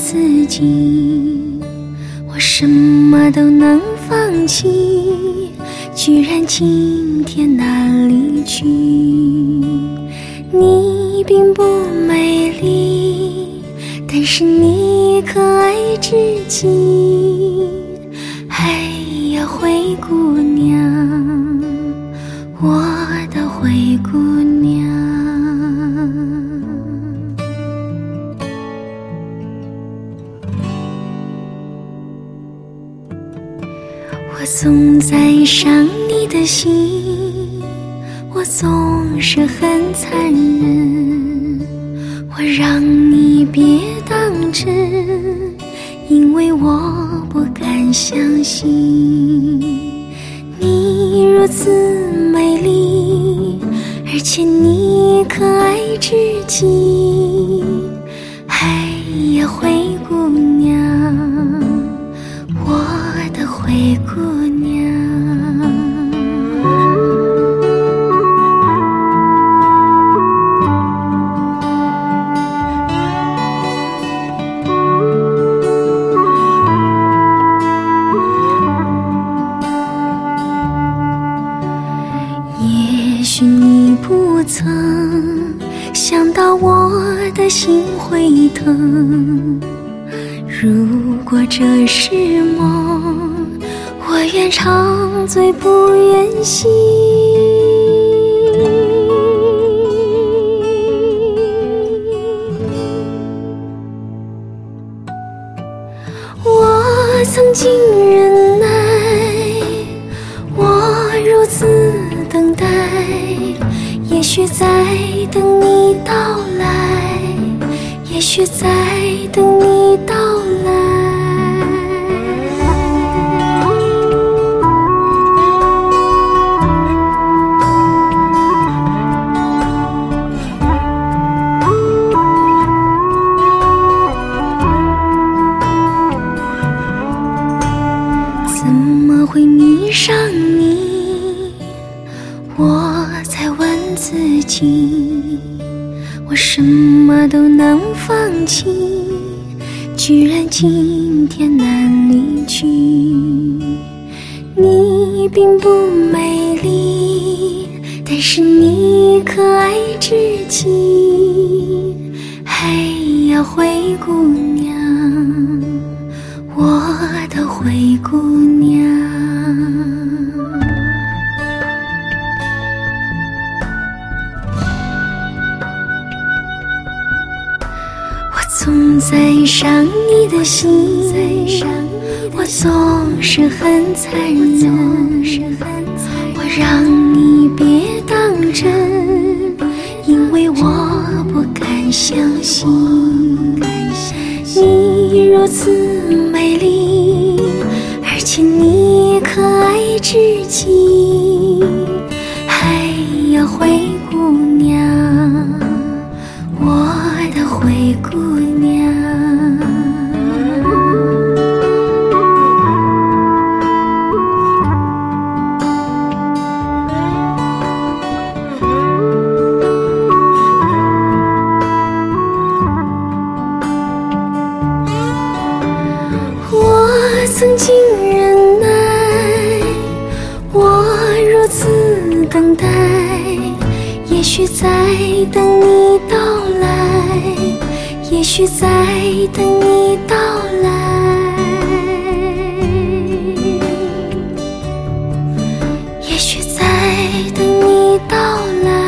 自己，我什么都能放弃，居然今天难离去。你并不美丽，但是你可爱至极。哎呀，灰姑娘，我的灰姑娘。我总在伤你的心，我总是很残忍，我让你别当真，因为我不敢相信你如此美丽，而且你可爱至极。哎呀，灰姑娘，我的灰姑娘。也许你不曾想到我的心会疼，如果这是梦，我愿长醉不愿醒。我曾经忍耐，我如此等待，也许在等你到来，也许在等你到来。怎么会迷上你？我在问自己，我什么都能放弃，居然今天难离去。你并不美丽，但是你可爱至极。哎呀，灰姑娘，我的灰姑娘。总在伤你的心，我总是很残忍，我让你别当真，因为我不敢相信你如此美丽，而且你可爱至极。哎呀，灰姑娘，我的灰姑娘。我曾经忍耐，我如此等待，也许在等你到来，也许在等你到来，也许在等你到来。